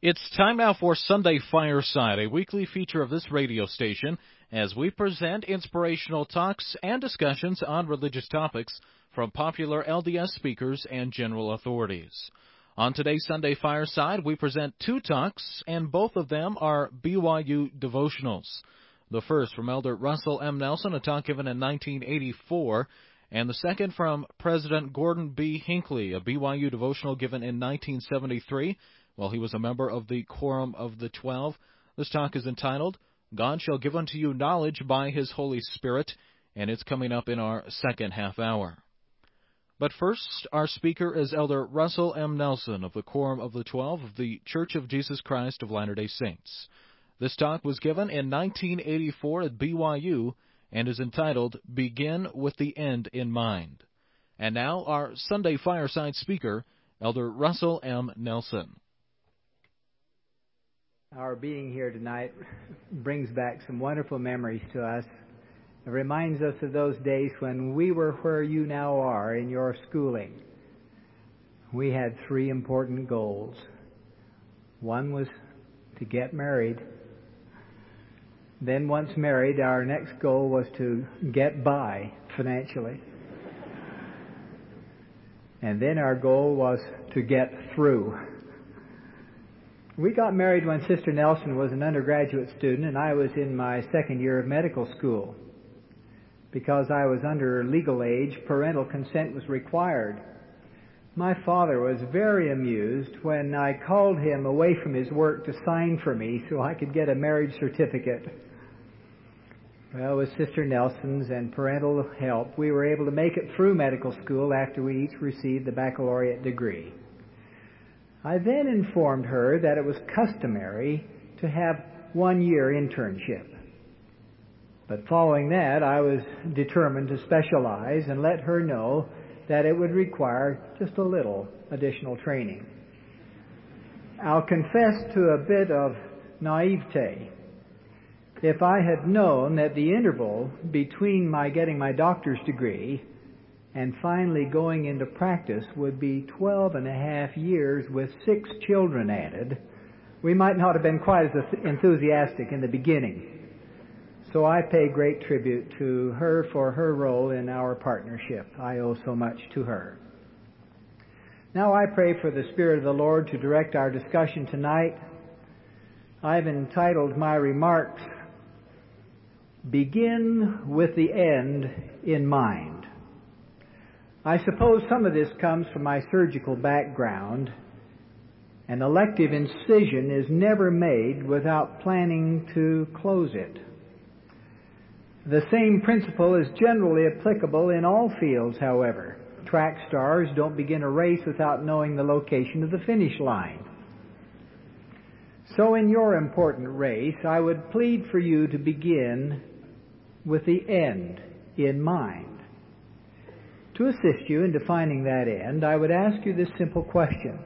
It's time now for Sunday Fireside, a weekly feature of this radio station as we present inspirational talks and discussions on religious topics from popular LDS speakers and general authorities. On today's Sunday Fireside, we present two talks, and both of them are BYU devotionals. The first from Elder Russell M. Nelson, a talk given in 1984, and the second from President Gordon B. Hinckley, a BYU devotional given in 1973, while he was a member of the Quorum of the 12. This talk is entitled, God Shall Give Unto You Knowledge by His Holy Spirit, and it's coming up in our second half hour. But first, our speaker is Elder Russell M. Nelson of the Quorum of the 12 of the Church of Jesus Christ of Latter-day Saints. This talk was given in 1984 at BYU and is entitled, Begin with the End in Mind. And now, our Sunday Fireside speaker, Elder Russell M. Nelson. Our being here tonight brings back some wonderful memories to us. It reminds us of those days when we were where you now are in your schooling. We had three important goals. One was to get married. Then once married, our next goal was to get by financially. And then our goal was to get through. We got married when Sister Nelson was an undergraduate student and I was in my second year of medical school. Because I was under legal age, parental consent was required. My father was very amused when I called him away from his work to sign for me so I could get a marriage certificate. Well, with Sister Nelson's and parental help, we were able to make it through medical school after we each received the baccalaureate degree. I then informed her that it was customary to have 1 year internship. But following that, I was determined to specialize and let her know that it would require just a little additional training. I'll confess to a bit of naivete. If I had known that the interval between my getting my doctor's degree and finally going into practice would be 12 and a half years with 6 children added, we might not have been quite as enthusiastic in the beginning. So I pay great tribute to her for her role in our partnership. I owe so much to her. Now I pray for the Spirit of the Lord to direct our discussion tonight. I've entitled my remarks, Begin with the End in Mind. I suppose some of this comes from my surgical background. An elective incision is never made without planning to close it. The same principle is generally applicable in all fields, however. Track stars don't begin a race without knowing the location of the finish line. So in your important race, I would plead for you to begin with the end in mind. To assist you in defining that end, I would ask you this simple question.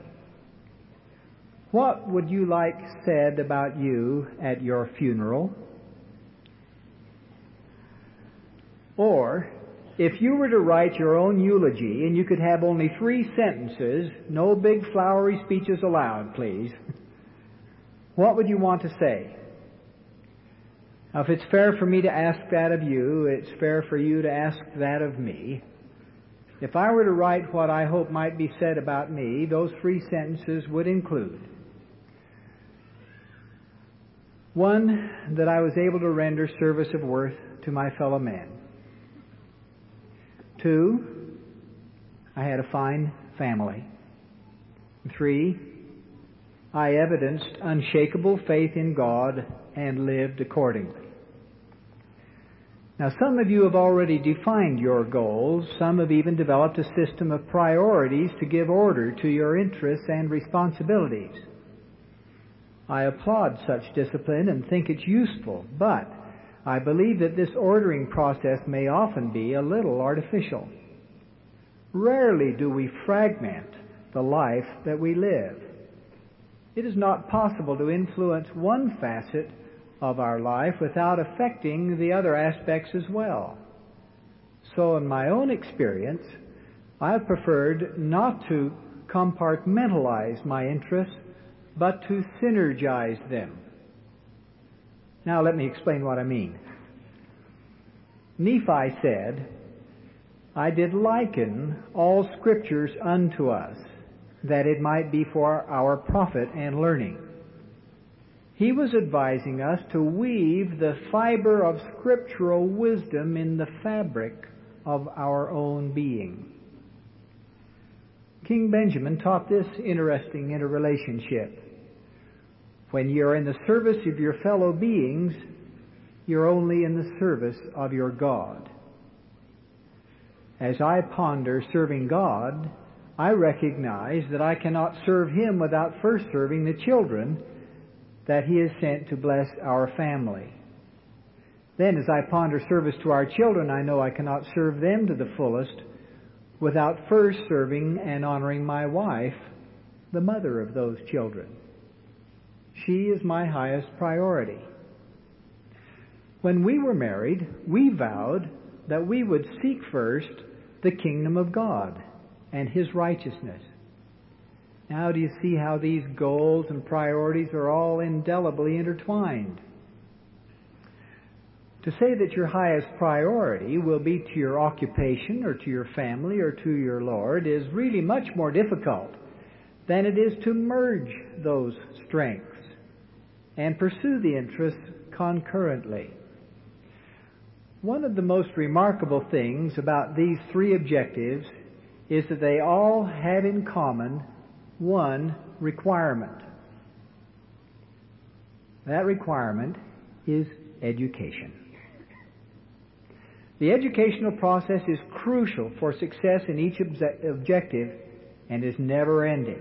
What would you like said about you at your funeral? Or, if you were to write your own eulogy and you could have only 3 sentences, no big flowery speeches allowed, please, what would you want to say? Now, if it's fair for me to ask that of you, it's fair for you to ask that of me. If I were to write what I hope might be said about me, those 3 sentences would include 1, that I was able to render service of worth to my fellow men. 2, I had a fine family. 3, I evidenced unshakable faith in God and lived accordingly. Now, some of you have already defined your goals. Some have even developed a system of priorities to give order to your interests and responsibilities. I applaud such discipline and think it's useful, but I believe that this ordering process may often be a little artificial. Rarely do we fragment the life that we live. It is not possible to influence one facet of our life without affecting the other aspects as well. So in my own experience, I've preferred not to compartmentalize my interests, but to synergize them. Now let me explain what I mean. Nephi said, I did liken all Scriptures unto us, that it might be for our profit and learning. He was advising us to weave the fiber of scriptural wisdom in the fabric of our own being. King Benjamin taught this interesting interrelationship. When you're in the service of your fellow beings, you're only in the service of your God. As I ponder serving God, I recognize that I cannot serve Him without first serving the children that He has sent to bless our family. Then, as I ponder service to our children, I know I cannot serve them to the fullest without first serving and honoring my wife, the mother of those children. She is my highest priority. When we were married, we vowed that we would seek first the kingdom of God and His righteousness. Now do you see how these goals and priorities are all indelibly intertwined? To say that your highest priority will be to your occupation or to your family or to your Lord is really much more difficult than it is to merge those strengths and pursue the interests concurrently. One of the most remarkable things about these three objectives is that they all have in common one requirement. That requirement is education. The educational process is crucial for success in each objective and is never ending.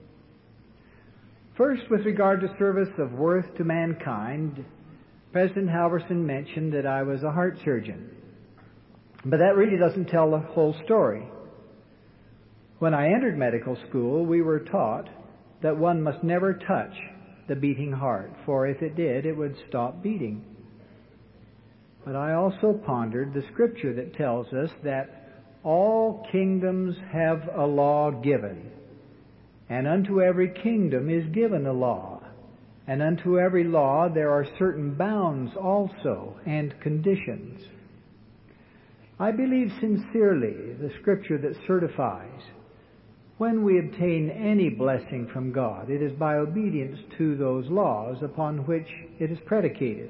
First, with regard to service of worth to mankind, President Halverson mentioned that I was a heart surgeon. But that really doesn't tell the whole story. When I entered medical school, we were taught that one must never touch the beating heart, for if it did, it would stop beating. But I also pondered the Scripture that tells us that all kingdoms have a law given, and unto every kingdom is given a law, and unto every law there are certain bounds also and conditions. I believe sincerely the Scripture that certifies when we obtain any blessing from God, it is by obedience to those laws upon which it is predicated.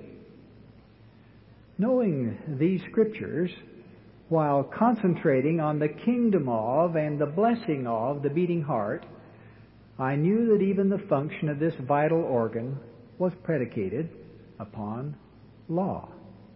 Knowing these Scriptures, while concentrating on the kingdom of and the blessing of the beating heart, I knew that even the function of this vital organ was predicated upon law.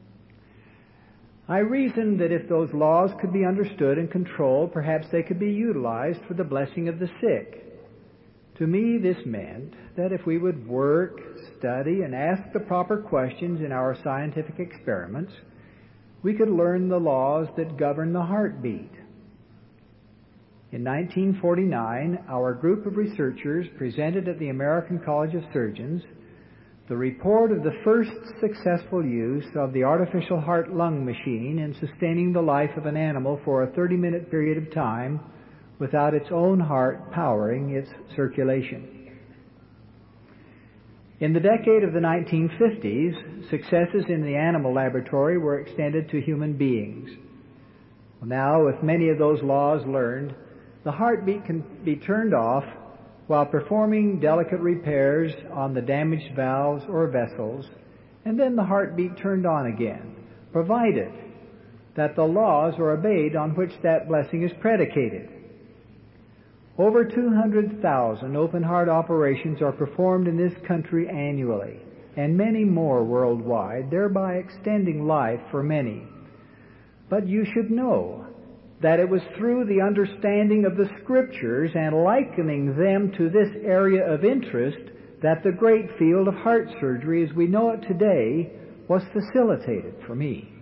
I reasoned that if those laws could be understood and controlled, perhaps they could be utilized for the blessing of the sick. To me, this meant that if we would work, study, and ask the proper questions in our scientific experiments, we could learn the laws that govern the heartbeat. In 1949, our group of researchers presented at the American College of Surgeons the report of the first successful use of the artificial heart-lung machine in sustaining the life of an animal for a 30-minute period of time without its own heart powering its circulation. In the decade of the 1950s, successes in the animal laboratory were extended to human beings. Now, with many of those laws learned, the heartbeat can be turned off while performing delicate repairs on the damaged valves or vessels, and then the heartbeat turned on again, provided that the laws are obeyed on which that blessing is predicated. Over 200,000 open-heart operations are performed in this country annually, and many more worldwide, thereby extending life for many. But you should know that it was through the understanding of the Scriptures and likening them to this area of interest that the great field of heart surgery as we know it today was facilitated for me.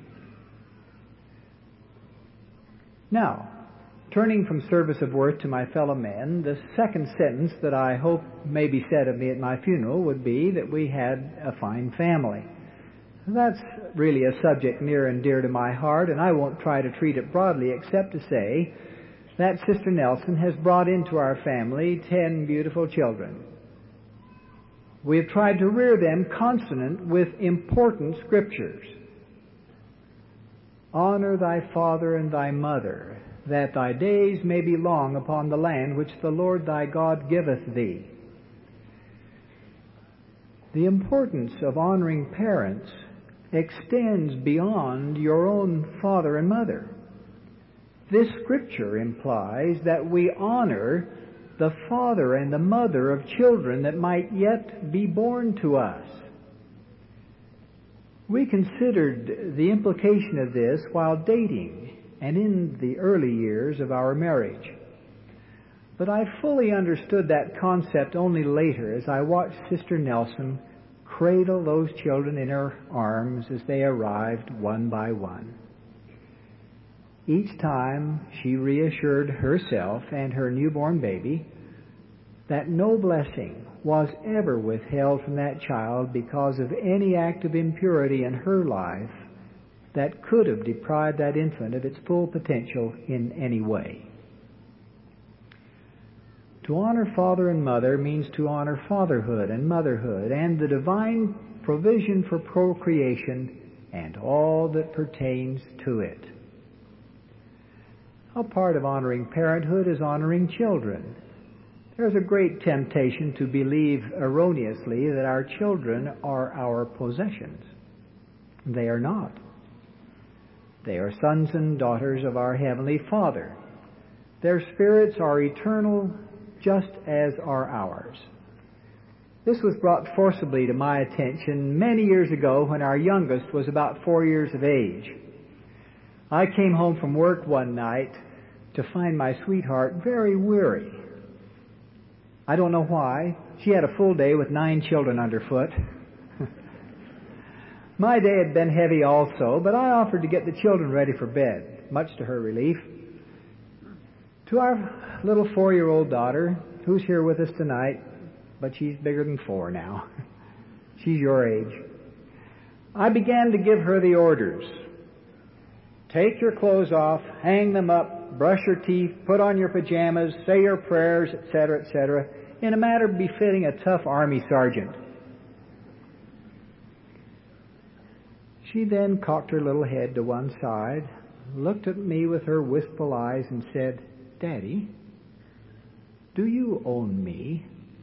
Now, turning from service of worth to my fellow men, the second sentence that I hope may be said of me at my funeral would be that we had a fine family. That's really a subject near and dear to my heart, and I won't try to treat it broadly except to say that Sister Nelson has brought into our family 10 beautiful children. We have tried to rear them consonant with important scriptures. Honor thy father and thy mother, that thy days may be long upon the land which the Lord thy God giveth thee. The importance of honoring parents extends beyond your own father and mother. This scripture implies that we honor the father and the mother of children that might yet be born to us. We considered the implication of this while dating and in the early years of our marriage. But I fully understood that concept only later as I watched Sister Nelson cradle those children in her arms as they arrived one by one. Each time she reassured herself and her newborn baby that no blessing was ever withheld from that child because of any act of impurity in her life that could have deprived that infant of its full potential in any way. To honor father and mother means to honor fatherhood and motherhood and the divine provision for procreation and all that pertains to it. A part of honoring parenthood is honoring children. There's a great temptation to believe erroneously that our children are our possessions. They are not. They are sons and daughters of our Heavenly Father. Their spirits are eternal, just as are ours. This was brought forcibly to my attention many years ago when our youngest was about 4 years of age. I came home from work one night to find my sweetheart very weary. I don't know why. She had a full day with 9 children underfoot. My day had been heavy also, but I offered to get the children ready for bed, much to her relief. To our little 4-year-old daughter, who's here with us tonight, but she's bigger than 4 now. She's your age. I began to give her the orders. Take your clothes off, hang them up, brush your teeth, put on your pajamas, say your prayers, etc., in a manner befitting a tough army sergeant. She then cocked her little head to one side, looked at me with her wistful eyes, and said, "Daddy, do you own me?"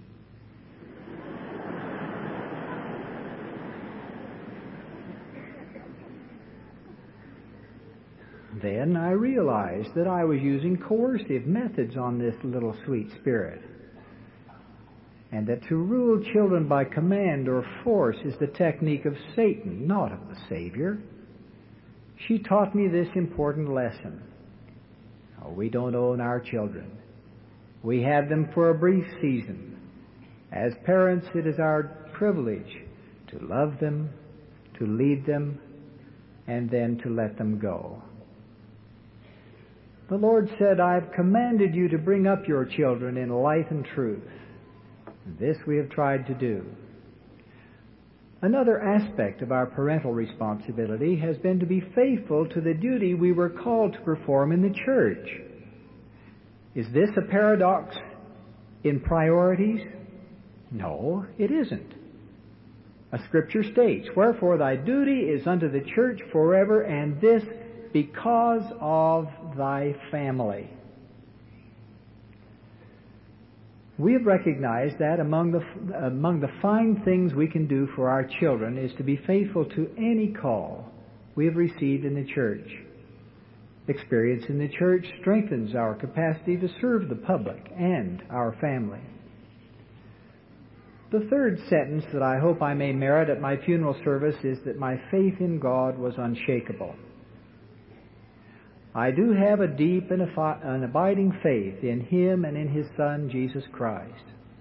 Then I realized that I was using coercive methods on this little sweet spirit, and that to rule children by command or force is the technique of Satan, not of the Savior. She taught me this important lesson. We don't own our children. We have them for a brief season. As parents, it is our privilege to love them, to lead them, and then to let them go. The Lord said, "I have commanded you to bring up your children in light and truth." This we have tried to do. Another aspect of our parental responsibility has been to be faithful to the duty we were called to perform in the church. Is this a paradox in priorities? No, it isn't. A scripture states, "Wherefore thy duty is unto the church forever, and this because of thy family." We have recognized that among the fine things we can do for our children is to be faithful to any call we have received in the church. Experience in the church strengthens our capacity to serve the public and our family. The third sentence that I hope I may merit at my funeral service is that my faith in God was unshakable. I do have a deep and an abiding faith in Him and in His Son, Jesus Christ.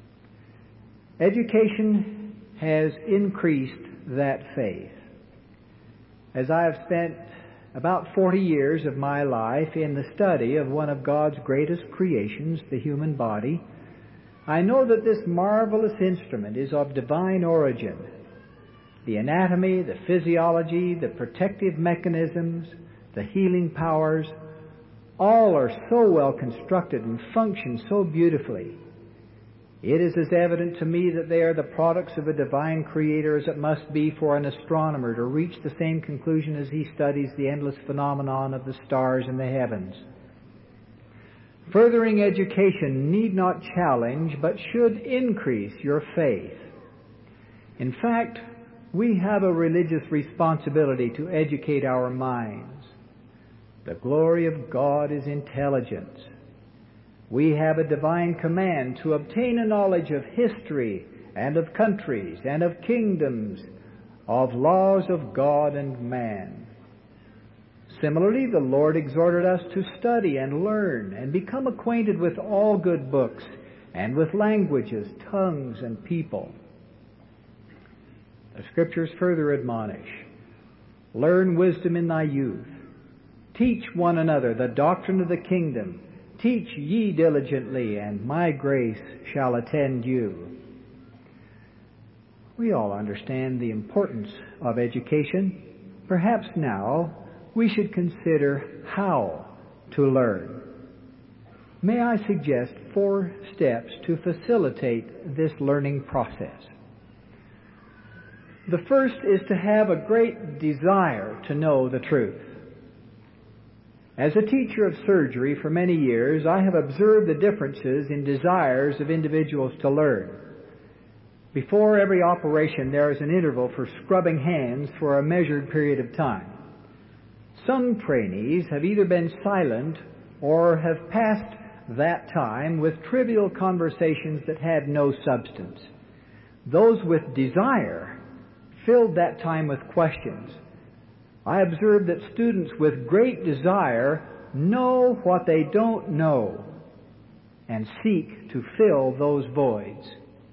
Education has increased that faith. As I have spent about 40 years of my life in the study of one of God's greatest creations, the human body, I know that this marvelous instrument is of divine origin. The anatomy, the physiology, the protective mechanisms, the healing powers, all are so well constructed and function so beautifully. It is as evident to me that they are the products of a divine Creator as it must be for an astronomer to reach the same conclusion as he studies the endless phenomenon of the stars in the heavens. Furthering education need not challenge, but should increase your faith. In fact, we have a religious responsibility to educate our minds. The glory of God is intelligence. We have a divine command to obtain a knowledge of history and of countries and of kingdoms, of laws of God and man. Similarly, the Lord exhorted us to study and learn and become acquainted with all good books and with languages, tongues, and people. The Scriptures further admonish, learn wisdom in thy youth. Teach one another the doctrine of the kingdom. Teach ye diligently, and my grace shall attend you. We all understand the importance of education. Perhaps now we should consider how to learn. May I suggest 4 steps to facilitate this learning process? The first is to have a great desire to know the truth. As a teacher of surgery for many years, I have observed the differences in desires of individuals to learn. Before every operation, there is an interval for scrubbing hands for a measured period of time. Some trainees have either been silent or have passed that time with trivial conversations that had no substance. Those with desire filled that time with questions. I observe that students with great desire know what they don't know and seek to fill those voids.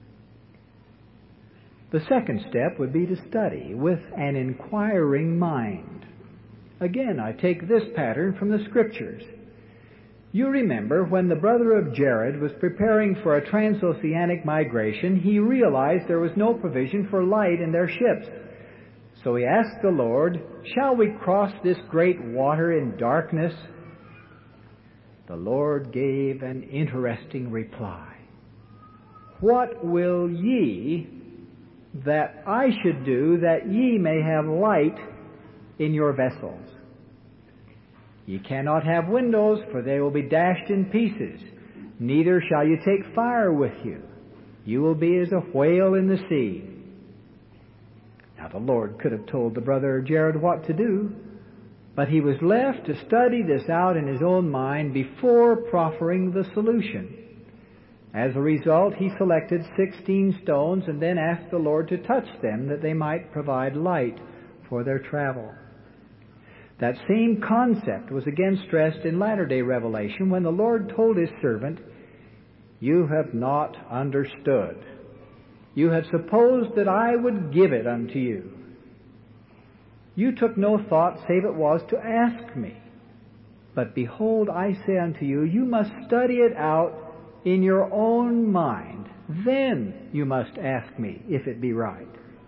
The second step would be to study with an inquiring mind. Again, I take this pattern from the Scriptures. You remember when the brother of Jared was preparing for a transoceanic migration, he realized there was no provision for light in their ships. So he asked the Lord, shall we cross this great water in darkness? The Lord gave an interesting reply. What will ye that I should do that ye may have light in your vessels? Ye cannot have windows, for they will be dashed in pieces. Neither shall you take fire with you. You will be as a whale in the sea. Now the Lord could have told the brother Jared what to do, but he was left to study this out in his own mind before proffering the solution. As a result, he selected 16 stones and then asked the Lord to touch them that they might provide light for their travel. That same concept was again stressed in latter-day Revelation when the Lord told His servant, "You have not understood. You have supposed that I would give it unto you. You took no thought save it was to ask me. But behold, I say unto you, you must study it out in your own mind. Then you must ask me if it be right."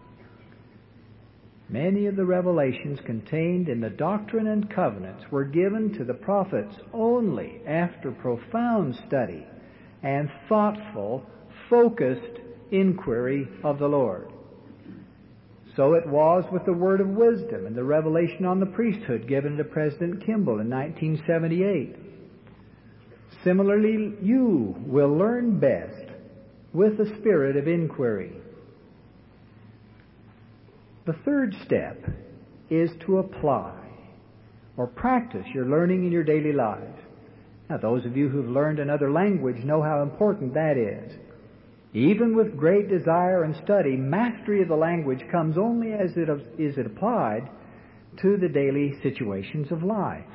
Many of the revelations contained in the Doctrine and Covenants were given to the prophets only after profound study and thoughtful, focused inquiry of the Lord. So it was with the word of wisdom and the revelation on the priesthood given to President Kimball in 1978. Similarly, you will learn best with the spirit of inquiry. The third step is to apply or practice your learning in your daily lives. Now, those of you who've learned another language know how important that is. Even with great desire and study, mastery of the language comes only as it is applied to the daily situations of life.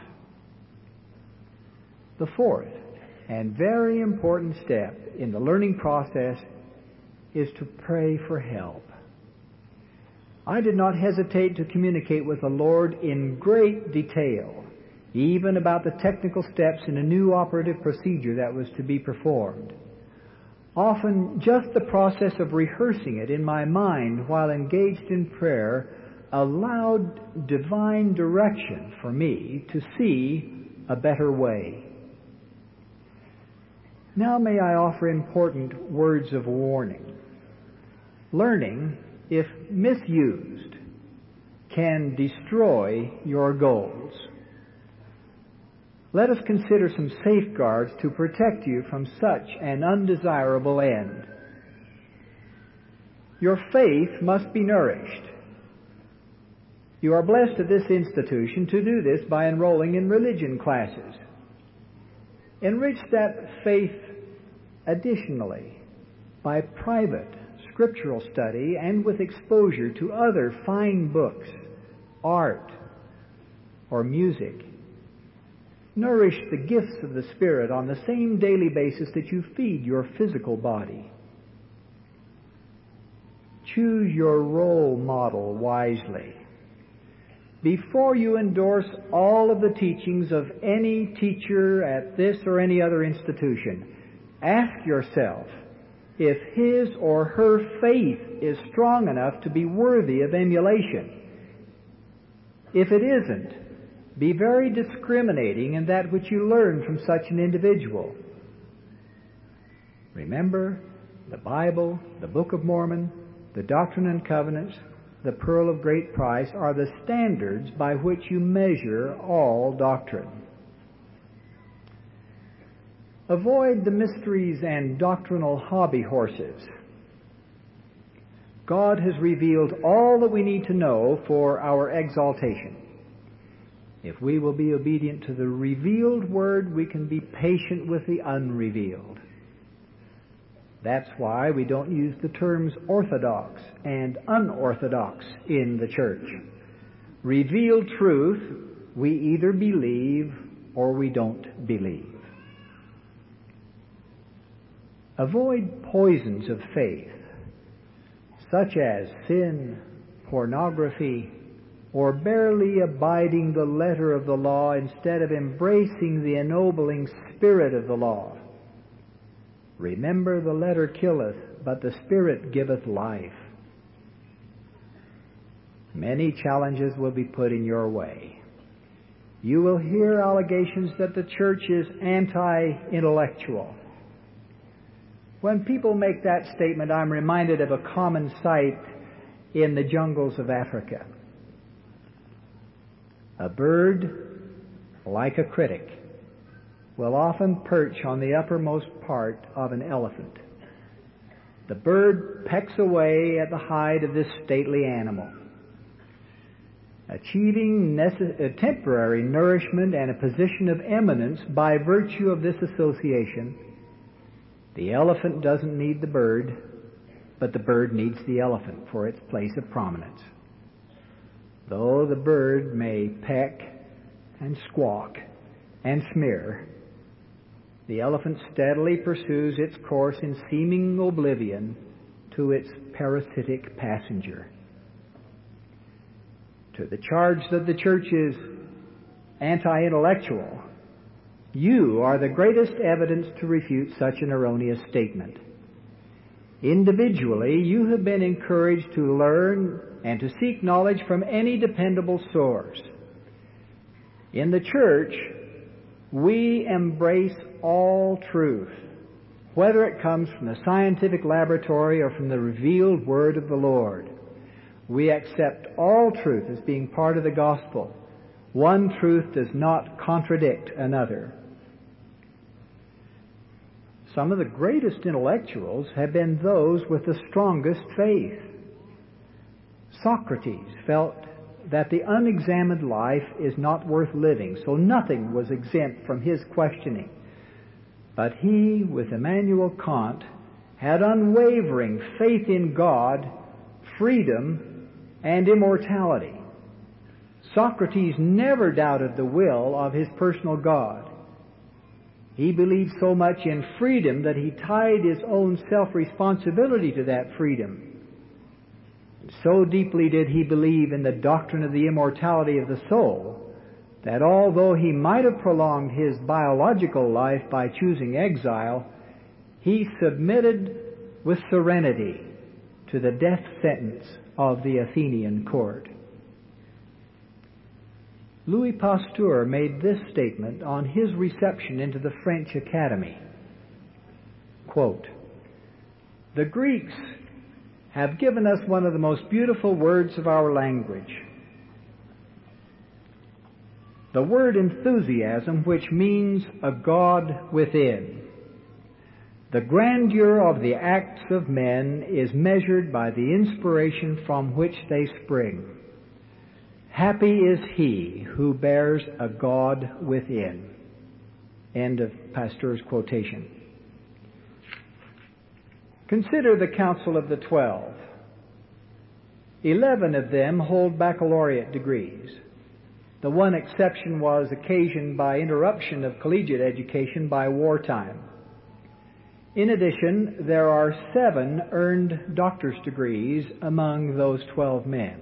The fourth and very important step in the learning process is to pray for help. I did not hesitate to communicate with the Lord in great detail, even about the technical steps in a new operative procedure that was to be performed. Often, just the process of rehearsing it in my mind while engaged in prayer allowed divine direction for me to see a better way. Now may I offer important words of warning. Learning, if misused, can destroy your goals. Let us consider some safeguards to protect you from such an undesirable end. Your faith must be nourished. You are blessed at this institution to do this by enrolling in religion classes. Enrich that faith additionally by private scriptural study and with exposure to other fine books, art, or music. Nourish the gifts of the Spirit on the same daily basis that you feed your physical body. Choose your role model wisely. Before you endorse all of the teachings of any teacher at this or any other institution, ask yourself if his or her faith is strong enough to be worthy of emulation. If it isn't, be very discriminating in that which you learn from such an individual. Remember, the Bible, the Book of Mormon, the Doctrine and Covenants, the Pearl of Great Price are the standards by which you measure all doctrine. Avoid the mysteries and doctrinal hobby horses. God has revealed all that we need to know for our exaltation. If we will be obedient to the revealed Word, we can be patient with the unrevealed. That's why we don't use the terms orthodox and unorthodox in the church. Revealed truth, we either believe or we don't believe. Avoid poisons of faith, such as sin, pornography, or barely abiding the letter of the law instead of embracing the ennobling spirit of the law. Remember, the letter killeth, but the Spirit giveth life. Many challenges will be put in your way. You will hear allegations that the church is anti-intellectual. When people make that statement, I'm reminded of a common sight in the jungles of Africa. A bird, like a critic, will often perch on the uppermost part of an elephant. The bird pecks away at the hide of this stately animal, achieving temporary nourishment and a position of eminence by virtue of this association. The elephant doesn't need the bird, but the bird needs the elephant for its place of prominence. Though the bird may peck and squawk and smear, the elephant steadily pursues its course in seeming oblivion to its parasitic passenger. To the charge that the church is anti-intellectual, you are the greatest evidence to refute such an erroneous statement. Individually, you have been encouraged to learn and to seek knowledge from any dependable source. In the church, we embrace all truth, whether it comes from the scientific laboratory or from the revealed Word of the Lord. We accept all truth as being part of the gospel. One truth does not contradict another. Some of the greatest intellectuals have been those with the strongest faith. Socrates felt that the unexamined life is not worth living, so nothing was exempt from his questioning. But he, with Immanuel Kant, had unwavering faith in God, freedom, and immortality. Socrates never doubted the will of his personal God. He believed so much in freedom that he tied his own self-responsibility to that freedom. And so deeply did he believe in the doctrine of the immortality of the soul that although he might have prolonged his biological life by choosing exile, he submitted with serenity to the death sentence of the Athenian court. Louis Pasteur made this statement on his reception into the French Academy. Quote, "The Greeks have given us one of the most beautiful words of our language. The word enthusiasm, which means a God within. The grandeur of the acts of men is measured by the inspiration from which they spring. Happy is he who bears a God within." End of Pasteur's quotation. Consider the Council of the 12. 11 of them hold baccalaureate degrees. The one exception was occasioned by interruption of collegiate education by wartime. In addition, there are 7 earned doctor's degrees among those 12 men.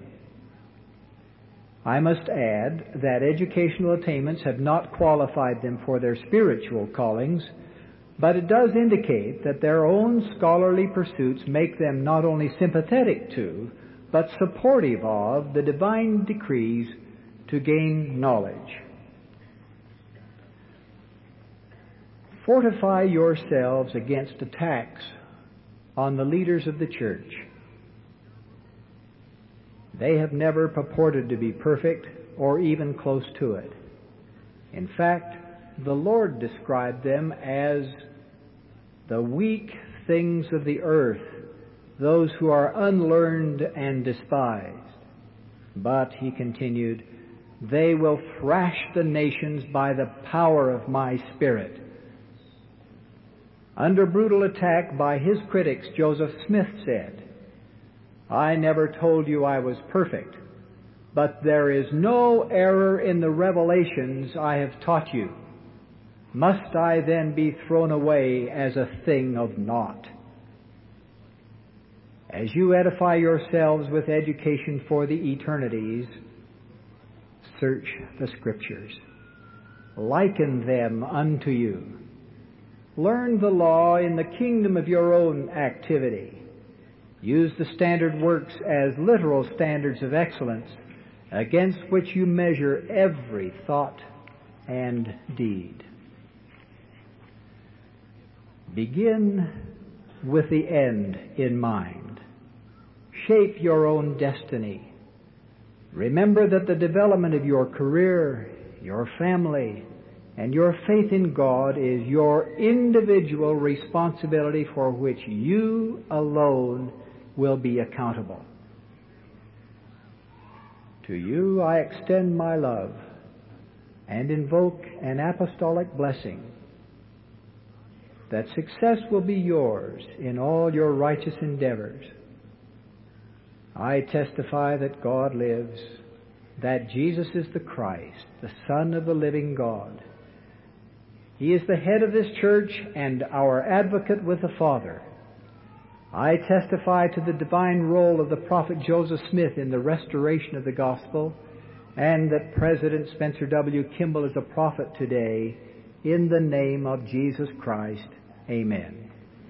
I must add that educational attainments have not qualified them for their spiritual callings, but it does indicate that their own scholarly pursuits make them not only sympathetic to, but supportive of the divine decrees to gain knowledge. Fortify yourselves against attacks on the leaders of the church. They have never purported to be perfect or even close to it. In fact, the Lord described them as the weak things of the earth, those who are unlearned and despised. But, he continued, they will thrash the nations by the power of my Spirit. Under brutal attack by his critics, Joseph Smith said, "I never told you I was perfect, but there is no error in the revelations I have taught you. Must I then be thrown away as a thing of naught?" As you edify yourselves with education for the eternities, search the Scriptures. Liken them unto you. Learn the law in the kingdom of your own activity. Use the standard works as literal standards of excellence against which you measure every thought and deed. Begin with the end in mind. Shape your own destiny. Remember that the development of your career, your family, and your faith in God is your individual responsibility for which you alone will be accountable. To you I extend my love and invoke an apostolic blessing that success will be yours in all your righteous endeavors. I testify that God lives, that Jesus is the Christ, the Son of the living God. He is the head of this church and our advocate with the Father. I testify to the divine role of the prophet Joseph Smith in the restoration of the gospel, and that President Spencer W. Kimball is a prophet today, in the name of Jesus Christ. Amen.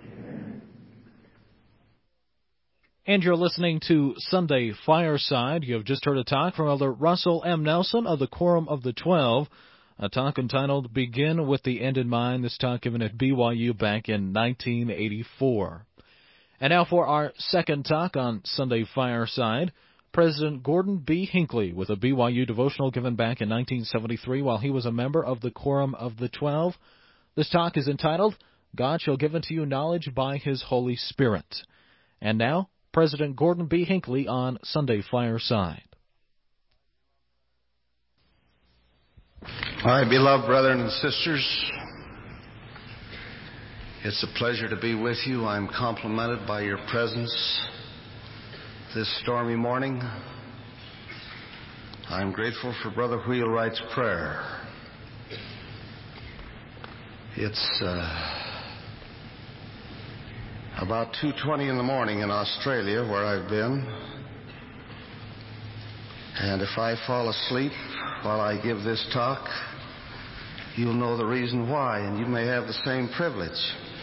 And you're listening to Sunday Fireside. You have just heard a talk from Elder Russell M. Nelson of the Quorum of the 12, a talk entitled Begin with the End in Mind, this talk given at BYU back in 1984. And now for our second talk on Sunday Fireside, President Gordon B. Hinckley with a BYU devotional given back in 1973 while he was a member of the Quorum of the 12. This talk is entitled, God Shall Give Unto You Knowledge by His Holy Spirit. And now, President Gordon B. Hinckley on Sunday Fireside. My beloved brethren and sisters, it's a pleasure to be with you. I'm complimented by your presence this stormy morning. I'm grateful for Brother Wheelwright's prayer. It's about 2:20 in the morning in Australia, where I've been. And if I fall asleep while I give this talk, you'll know the reason why, and you may have the same privilege.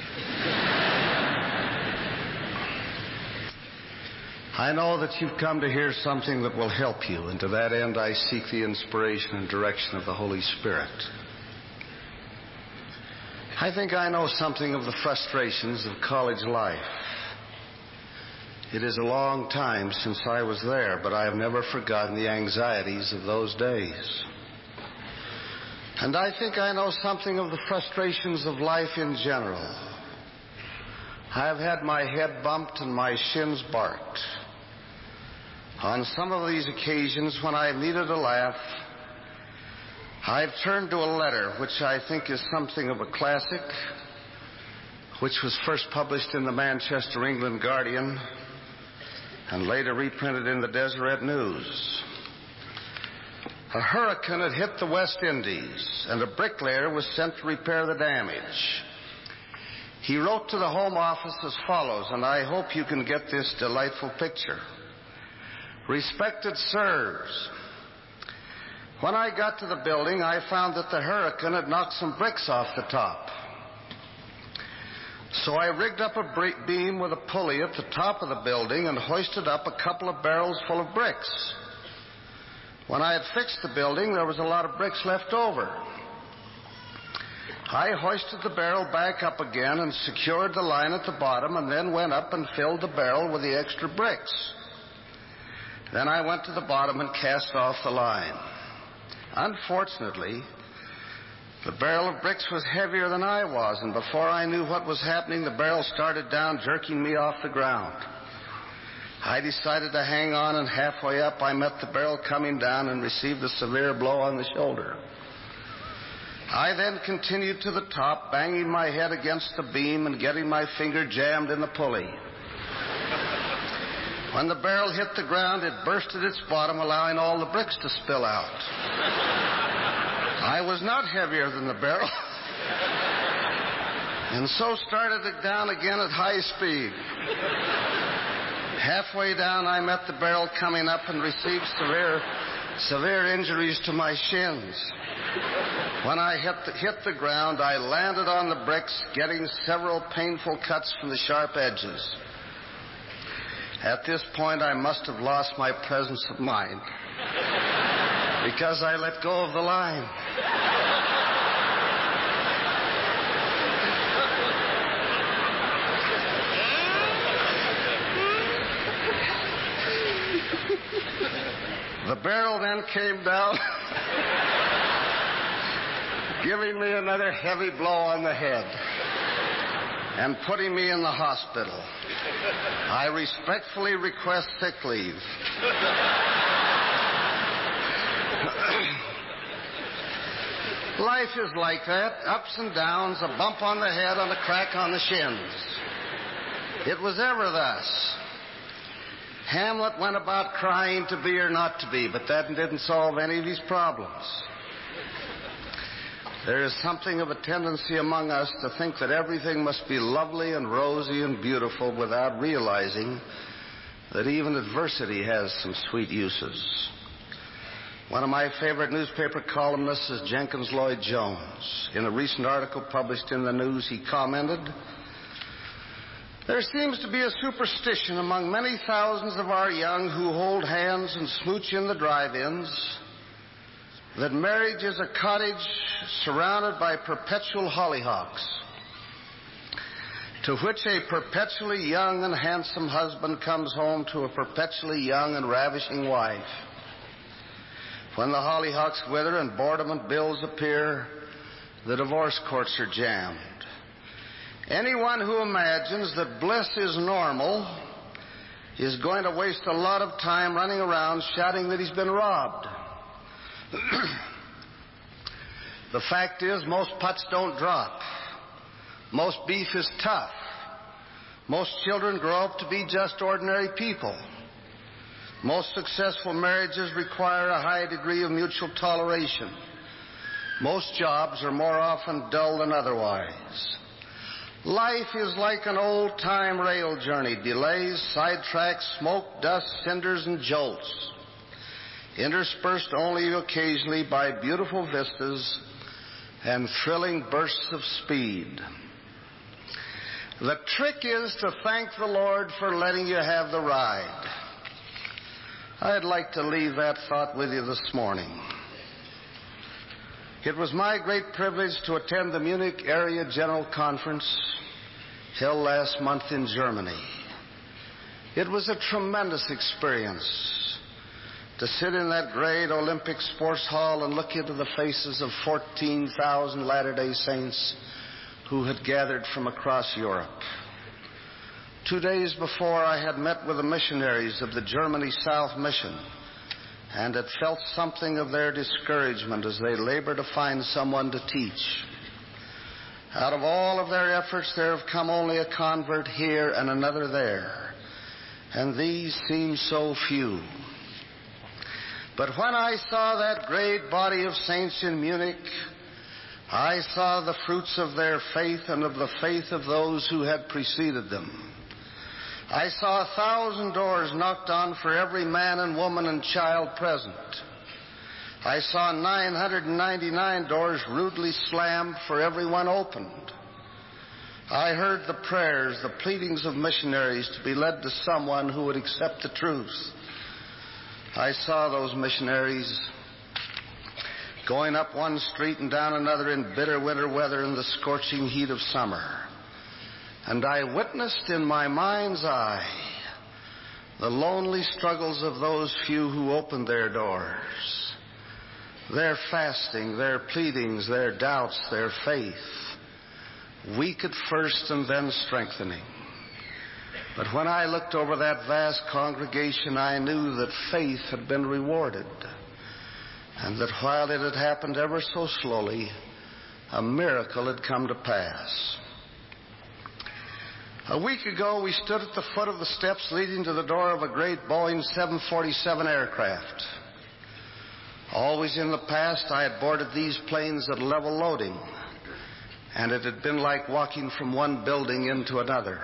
I know that you've come to hear something that will help you, and to that end I seek the inspiration and direction of the Holy Spirit. I think I know something of the frustrations of college life. It is a long time since I was there, but I have never forgotten the anxieties of those days. And I think I know something of the frustrations of life in general. I have had my head bumped and my shins barked. On some of these occasions when I have needed a laugh, I've turned to a letter which I think is something of a classic, which was first published in the Manchester, England Guardian and later reprinted in the Deseret News. A hurricane had hit the West Indies, and a bricklayer was sent to repair the damage. He wrote to the Home Office as follows, and I hope you can get this delightful picture. Respected sirs, when I got to the building, I found that the hurricane had knocked some bricks off the top. So I rigged up a beam with a pulley at the top of the building and hoisted up a couple of barrels full of bricks. When I had fixed the building, there was a lot of bricks left over. I hoisted the barrel back up again and secured the line at the bottom, and then went up and filled the barrel with the extra bricks. Then I went to the bottom and cast off the line. Unfortunately, the barrel of bricks was heavier than I was, and before I knew what was happening, the barrel started down, jerking me off the ground. I decided to hang on, and halfway up I met the barrel coming down and received a severe blow on the shoulder. I then continued to the top, banging my head against the beam and getting my finger jammed in the pulley. When the barrel hit the ground, it burst at its bottom, allowing all the bricks to spill out. I was not heavier than the barrel, and so started it down again at high speed. Halfway down, I met the barrel coming up and received severe injuries to my shins. When I hit the ground, I landed on the bricks, getting several painful cuts from the sharp edges. At this point, I must have lost my presence of mind because I let go of the line. The barrel then came down, giving me another heavy blow on the head and putting me in the hospital. I respectfully request sick leave. Life is like that, ups and downs, a bump on the head and a crack on the shins. It was ever thus. Hamlet went about crying to be or not to be, but that didn't solve any of his problems. There is something of a tendency among us to think that everything must be lovely and rosy and beautiful without realizing that even adversity has some sweet uses. One of my favorite newspaper columnists is Jenkins Lloyd Jones. In a recent article published in the News, he commented, "There seems to be a superstition among many thousands of our young who hold hands and smooch in the drive-ins that marriage is a cottage surrounded by perpetual hollyhocks, to which a perpetually young and handsome husband comes home to a perpetually young and ravishing wife. When the hollyhocks wither and boredom and bills appear, the divorce courts are jammed. Anyone who imagines that bliss is normal is going to waste a lot of time running around shouting that he's been robbed. The fact is, most putts don't drop. Most beef is tough. Most children grow up to be just ordinary people. Most successful marriages require a high degree of mutual toleration. Most jobs are more often dull than otherwise. Life is like an old-time rail journey, delays, sidetracks, smoke, dust, cinders, and jolts, interspersed only occasionally by beautiful vistas and thrilling bursts of speed. The trick is to thank the Lord for letting you have the ride." I'd like to leave that thought with you this morning. It was my great privilege to attend the Munich Area General Conference held last month in Germany. It was a tremendous experience to sit in that great Olympic sports hall and look into the faces of 14,000 Latter-day Saints who had gathered from across Europe. 2 days before, I had met with the missionaries of the Germany South Mission and had felt something of their discouragement as they labor to find someone to teach. Out of all of their efforts, there have come only a convert here and another there, and these seem so few. But when I saw that great body of saints in Munich, I saw the fruits of their faith and of the faith of those who had preceded them. I saw 1,000 doors knocked on for every man and woman and child present. I saw 999 doors rudely slammed for every one opened. I heard the prayers, the pleadings of missionaries to be led to someone who would accept the truth. I saw those missionaries going up one street and down another in bitter winter weather in the scorching heat of summer. And I witnessed in my mind's eye the lonely struggles of those few who opened their doors, their fasting, their pleadings, their doubts, their faith, weak at first and then strengthening. But when I looked over that vast congregation, I knew that faith had been rewarded, and that while it had happened ever so slowly, a miracle had come to pass. A week ago, we stood at the foot of the steps leading to the door of a great Boeing 747 aircraft. Always in the past, I had boarded these planes at level loading, and it had been like walking from one building into another.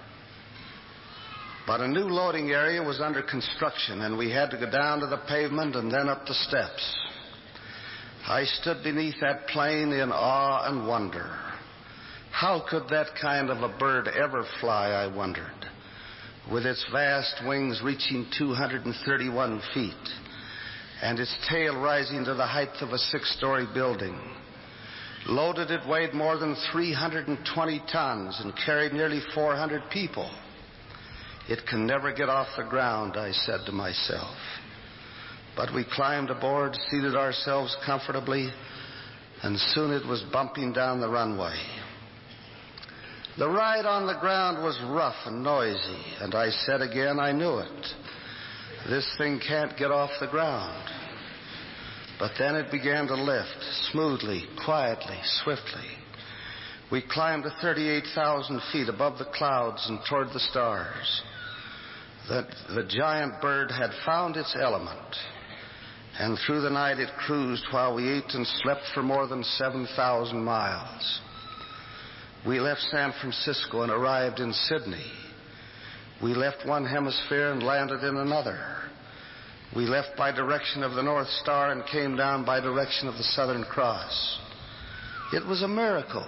But a new loading area was under construction, and we had to go down to the pavement and then up the steps. I stood beneath that plane in awe and wonder. How could that kind of a bird ever fly, I wondered, with its vast wings reaching 231 feet and its tail rising to the height of a 6-story building. Loaded, it weighed more than 320 tons and carried nearly 400 people. It can never get off the ground, I said to myself. But we climbed aboard, seated ourselves comfortably, and soon it was bumping down the runway. The ride on the ground was rough and noisy, and I said again, I knew it. This thing can't get off the ground. But then it began to lift, smoothly, quietly, swiftly. We climbed to 38,000 feet above the clouds and toward the stars. The giant bird had found its element, and through the night it cruised while we ate and slept for more than 7,000 miles. We left San Francisco and arrived in Sydney. We left one hemisphere and landed in another. We left by direction of the North Star and came down by direction of the Southern Cross. It was a miracle,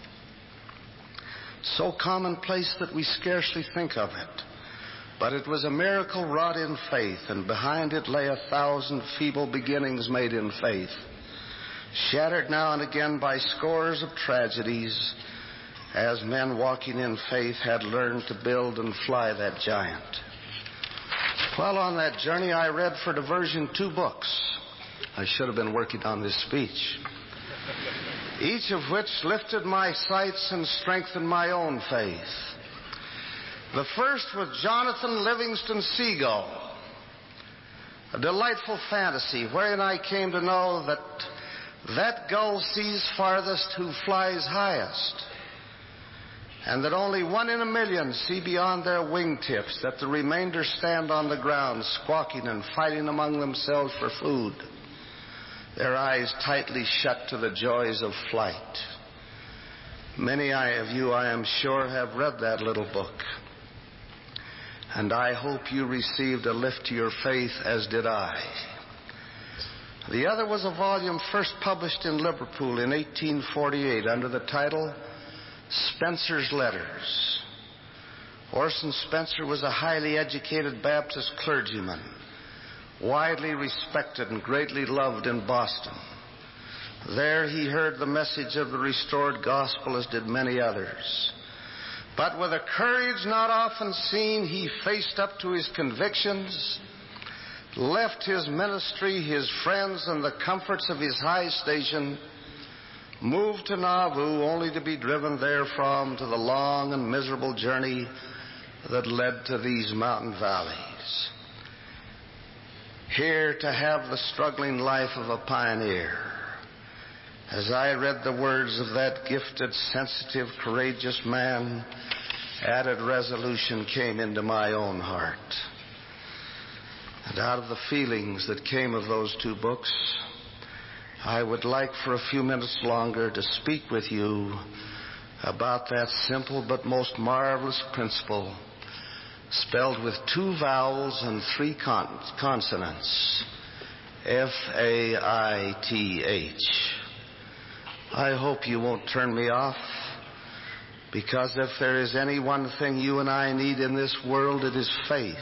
so commonplace that we scarcely think of it. But it was a miracle wrought in faith, and behind it lay 1,000 feeble beginnings made in faith, shattered now and again by scores of tragedies, as men walking in faith had learned to build and fly that giant. While on that journey, I read for diversion 2 books. I should have been working on this speech. Each of which lifted my sights and strengthened my own faith. The first was Jonathan Livingston Seagull, a delightful fantasy wherein I came to know that gull sees farthest who flies highest, and that only 1 in a million see beyond their wingtips, that the remainder stand on the ground, squawking and fighting among themselves for food, their eyes tightly shut to the joys of flight. Many of you, I am sure, have read that little book, and I hope you received a lift to your faith, as did I. The other was a volume first published in Liverpool in 1848 under the title Spencer's Letters. Orson Spencer was a highly educated Baptist clergyman, widely respected and greatly loved in Boston. There he heard the message of the restored gospel, as did many others. But with a courage not often seen, he faced up to his convictions, left his ministry, his friends, and the comforts of his high station, moved to Nauvoo, only to be driven therefrom to the long and miserable journey that led to these mountain valleys. Here to have the struggling life of a pioneer. As I read the words of that gifted, sensitive, courageous man, added resolution came into my own heart. And out of the feelings that came of those two books, I would like for a few minutes longer to speak with you about that simple but most marvelous principle, spelled with 2 vowels and 3 consonants, F-A-I-T-H. I hope you won't turn me off, because if there is any one thing you and I need in this world, it is faith.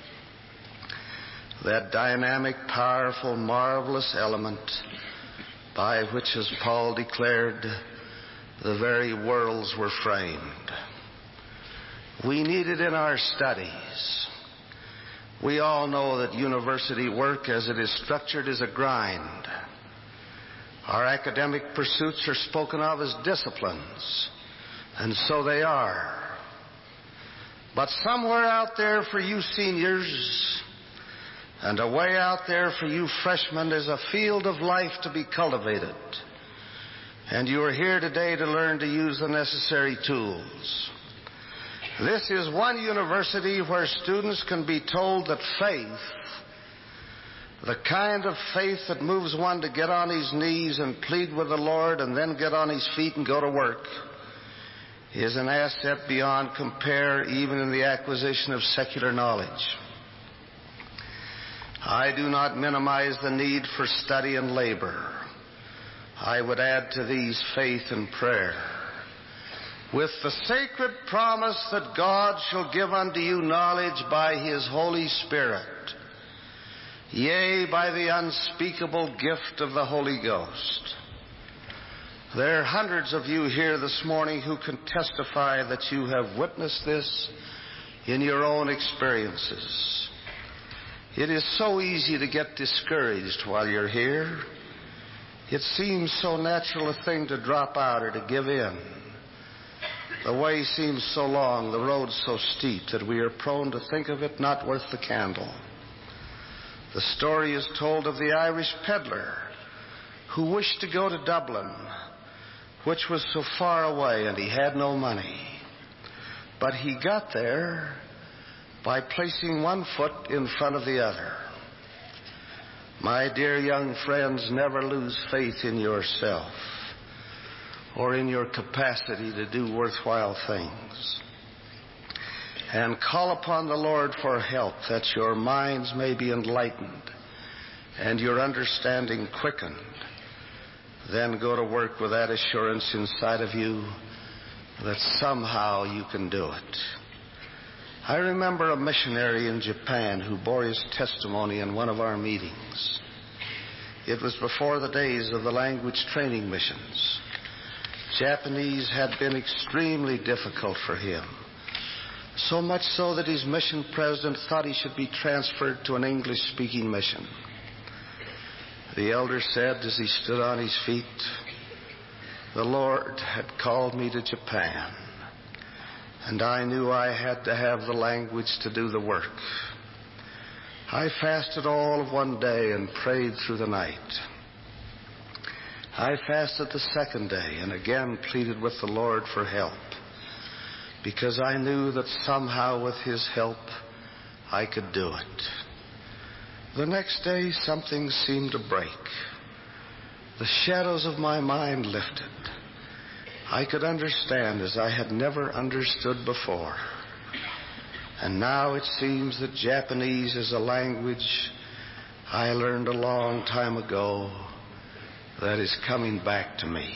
That dynamic, powerful, marvelous element by which, as Paul declared, the very worlds were framed. We need it in our studies. We all know that university work, as it is structured, is a grind. Our academic pursuits are spoken of as disciplines, and so they are. But somewhere out there for you seniors, and away out there for you freshmen, is a field of life to be cultivated. And you are here today to learn to use the necessary tools. This is one university where students can be told that faith, the kind of faith that moves one to get on his knees and plead with the Lord and then get on his feet and go to work, is an asset beyond compare, even in the acquisition of secular knowledge. I do not minimize the need for study and labor. I would add to these faith and prayer, with the sacred promise that God shall give unto you knowledge by His Holy Spirit, yea, by the unspeakable gift of the Holy Ghost. There are hundreds of you here this morning who can testify that you have witnessed this in your own experiences. It is so easy to get discouraged while you're here. It seems so natural a thing to drop out or to give in. The way seems so long, the road so steep, that we are prone to think of it not worth the candle. The story is told of the Irish peddler who wished to go to Dublin, which was so far away, and he had no money. But he got there by placing one foot in front of the other. My dear young friends, never lose faith in yourself or in your capacity to do worthwhile things. And call upon the Lord for help, that your minds may be enlightened and your understanding quickened. Then go to work with that assurance inside of you that somehow you can do it. I remember a missionary in Japan who bore his testimony in one of our meetings. It was before the days of the language training missions. Japanese had been extremely difficult for him, so much so that his mission president thought he should be transferred to an English-speaking mission. The elder said as he stood on his feet, "The Lord had called me to Japan, and I knew I had to have the language to do the work. I fasted all of one day and prayed through the night. I fasted the second day and again pleaded with the Lord for help, because I knew that somehow with His help I could do it. The next day something seemed to break. The shadows of my mind lifted. I could understand as I had never understood before. And now it seems that Japanese is a language I learned a long time ago that is coming back to me."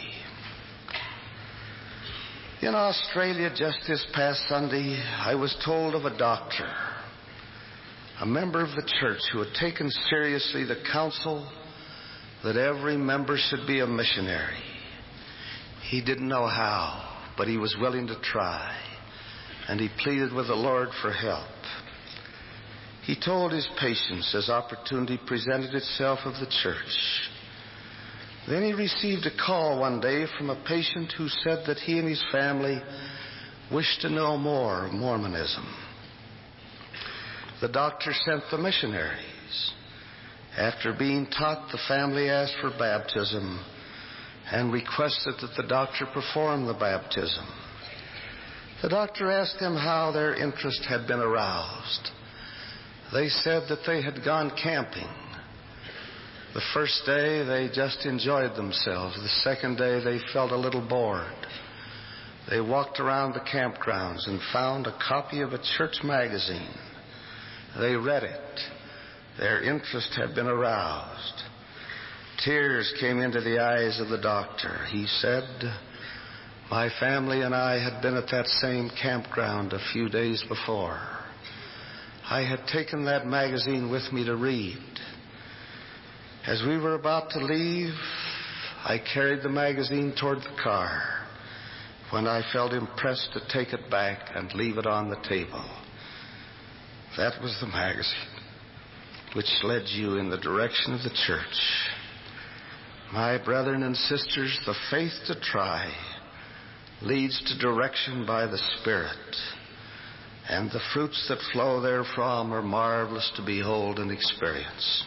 In Australia just this past Sunday, I was told of a doctor, a member of the church, who had taken seriously the counsel that every member should be a missionary. He didn't know how, but he was willing to try, and he pleaded with the Lord for help. He told his patients as opportunity presented itself of the church. Then he received a call one day from a patient who said that he and his family wished to know more of Mormonism. The doctor sent the missionaries. After being taught, the family asked for baptism and requested that the doctor perform the baptism. The doctor asked them how their interest had been aroused. They said that they had gone camping. The first day they just enjoyed themselves. The second day they felt a little bored. They walked around the campgrounds and found a copy of a church magazine. They read it. Their interest had been aroused. Tears came into the eyes of the doctor. He said, "My family and I had been at that same campground a few days before. I had taken that magazine with me to read. As we were about to leave, I carried the magazine toward the car when I felt impressed to take it back and leave it on the table. That was the magazine which led you in the direction of the church. My brethren and sisters, the faith to try leads to direction by the Spirit, and the fruits that flow therefrom are marvelous to behold and experience."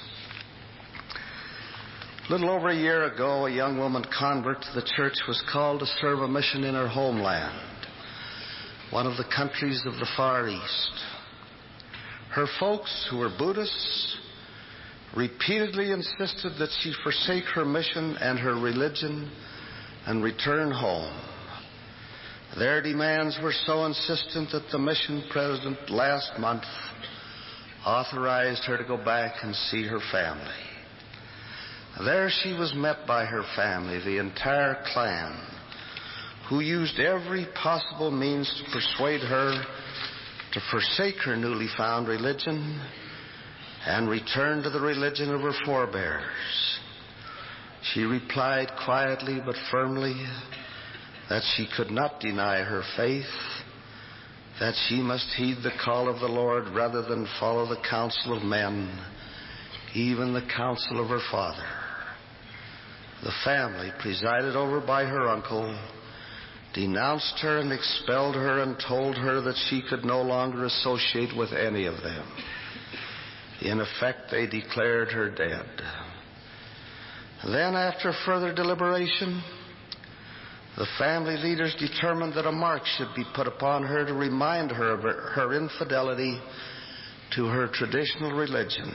A little over a year ago, a young woman convert to the church was called to serve a mission in her homeland, one of the countries of the Far East. Her folks, who were Buddhists, repeatedly insisted that she forsake her mission and her religion and return home. Their demands were so insistent that the mission president last month authorized her to go back and see her family. There she was met by her family, the entire clan, who used every possible means to persuade her to forsake her newly found religion and return to the religion of her forebears. She replied quietly but firmly that she could not deny her faith, that she must heed the call of the Lord rather than follow the counsel of men, even the counsel of her father. The family, presided over by her uncle, denounced her and expelled her and told her that she could no longer associate with any of them. In effect, they declared her dead. Then, after further deliberation, the family leaders determined that a mark should be put upon her to remind her of her infidelity to her traditional religion.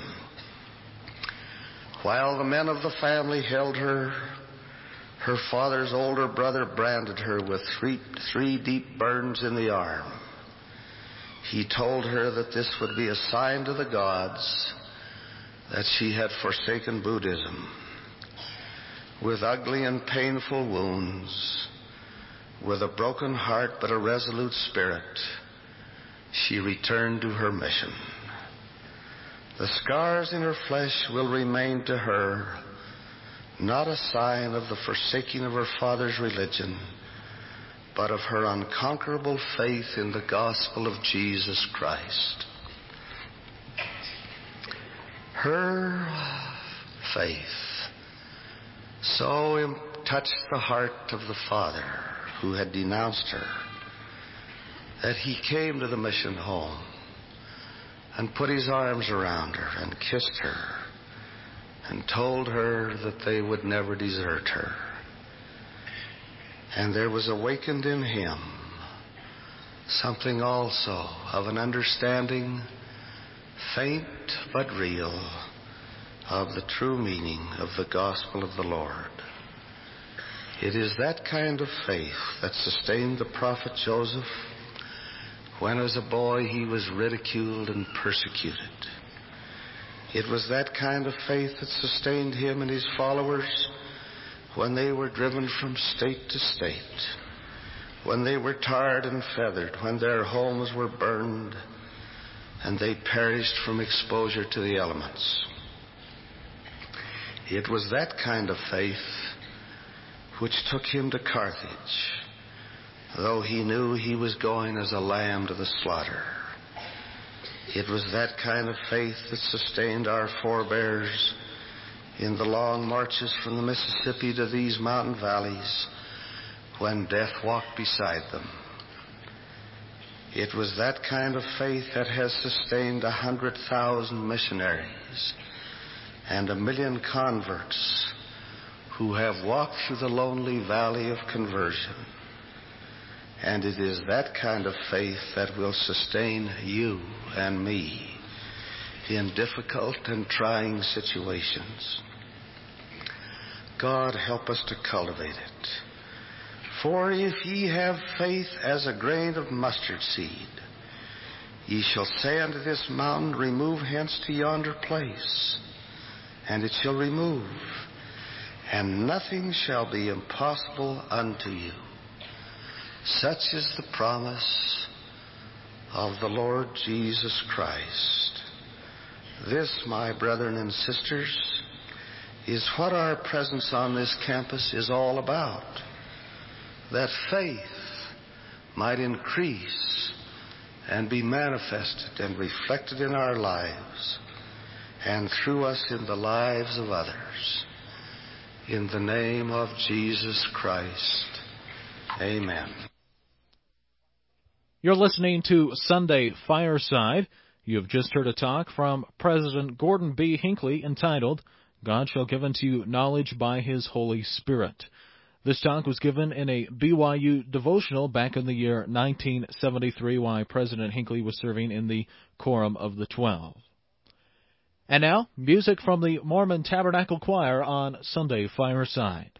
While the men of the family held her, her father's older brother branded her with three deep burns in the arm. He told her that this would be a sign to the gods that she had forsaken Buddhism. With ugly and painful wounds, with a broken heart but a resolute spirit, she returned to her mission. The scars in her flesh will remain to her not a sign of the forsaking of her father's religion, but of her unconquerable faith in the gospel of Jesus Christ. Her faith so touched the heart of the father who had denounced her that he came to the mission home and put his arms around her and kissed her and told her that they would never desert her. And there was awakened in him something also of an understanding, faint but real, of the true meaning of the gospel of the Lord. It is that kind of faith that sustained the prophet Joseph when as a boy he was ridiculed and persecuted. It was that kind of faith that sustained him and his followers when they were driven from state to state, when they were tarred and feathered, when their homes were burned and they perished from exposure to the elements. It was that kind of faith which took him to Carthage, though he knew he was going as a lamb to the slaughter. It was that kind of faith that sustained our forebears in the long marches from the Mississippi to these mountain valleys when death walked beside them. It was that kind of faith that has sustained 100,000 missionaries and 1 million converts who have walked through the lonely valley of conversion. And it is that kind of faith that will sustain you and me in difficult and trying situations. God, help us to cultivate it. For if ye have faith as a grain of mustard seed, ye shall say unto this mountain, remove hence to yonder place, and it shall remove, and nothing shall be impossible unto you. Such is the promise of the Lord Jesus Christ. This, my brethren and sisters, is what our presence on this campus is all about. That faith might increase and be manifested and reflected in our lives and through us in the lives of others. In the name of Jesus Christ, amen. You're listening to Sunday Fireside. You have just heard a talk from President Gordon B. Hinckley entitled, God Shall Give Unto You Knowledge by His Holy Spirit. This talk was given in a BYU devotional back in the year 1973 while President Hinckley was serving in the Quorum of the 12. And now, music from the Mormon Tabernacle Choir on Sunday Fireside.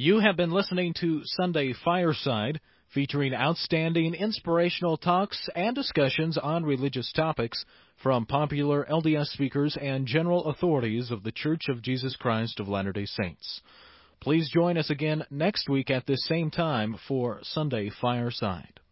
You have been listening to Sunday Fireside, featuring outstanding inspirational talks and discussions on religious topics from popular LDS speakers and general authorities of the Church of Jesus Christ of Latter-day Saints. Please join us again next week at this same time for Sunday Fireside.